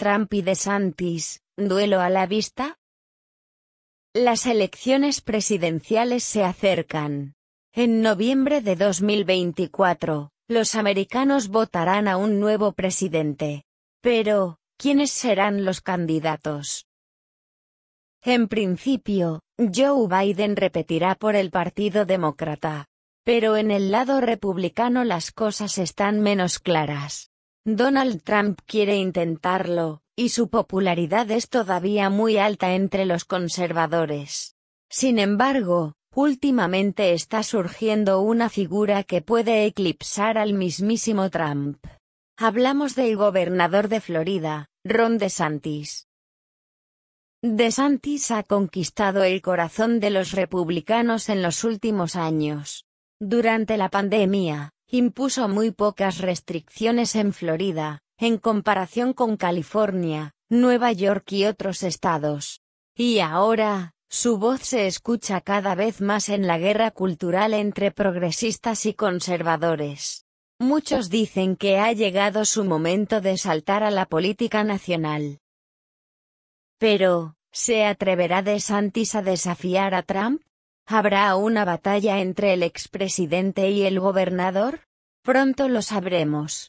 Trump y DeSantis, ¿duelo a la vista? Las elecciones presidenciales se acercan. En noviembre de 2024, los americanos votarán a un nuevo presidente. Pero, ¿quiénes serán los candidatos? En principio, Joe Biden repetirá por el Partido Demócrata. Pero en el lado republicano las cosas están menos claras. Donald Trump quiere intentarlo, y su popularidad es todavía muy alta entre los conservadores. Sin embargo, últimamente está surgiendo una figura que puede eclipsar al mismísimo Trump. Hablamos del gobernador de Florida, Ron DeSantis. DeSantis ha conquistado el corazón de los republicanos en los últimos años. Durante la pandemia, impuso muy pocas restricciones en Florida, en comparación con California, Nueva York y otros estados. Y ahora, su voz se escucha cada vez más en la guerra cultural entre progresistas y conservadores. Muchos dicen que ha llegado su momento de saltar a la política nacional. Pero, ¿se atreverá DeSantis a desafiar a Trump? ¿Habrá una batalla entre el expresidente y el gobernador? Pronto lo sabremos.